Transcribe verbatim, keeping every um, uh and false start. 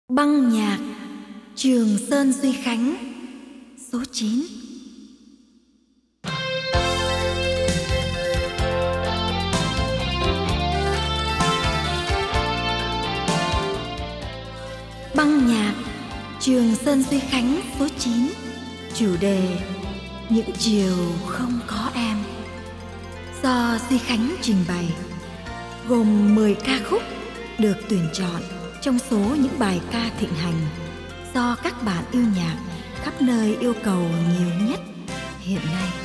Băng nhạc Trường Sơn Duy Khánh số chín. Băng nhạc Trường Sơn Duy Khánh số chín. Chủ đề Những chiều không có em, do Duy Khánh trình bày, gồm mười ca khúc được tuyển chọn trong số những bài ca thịnh hành do các bạn yêu nhạc khắp nơi yêu cầu nhiều nhất hiện nay.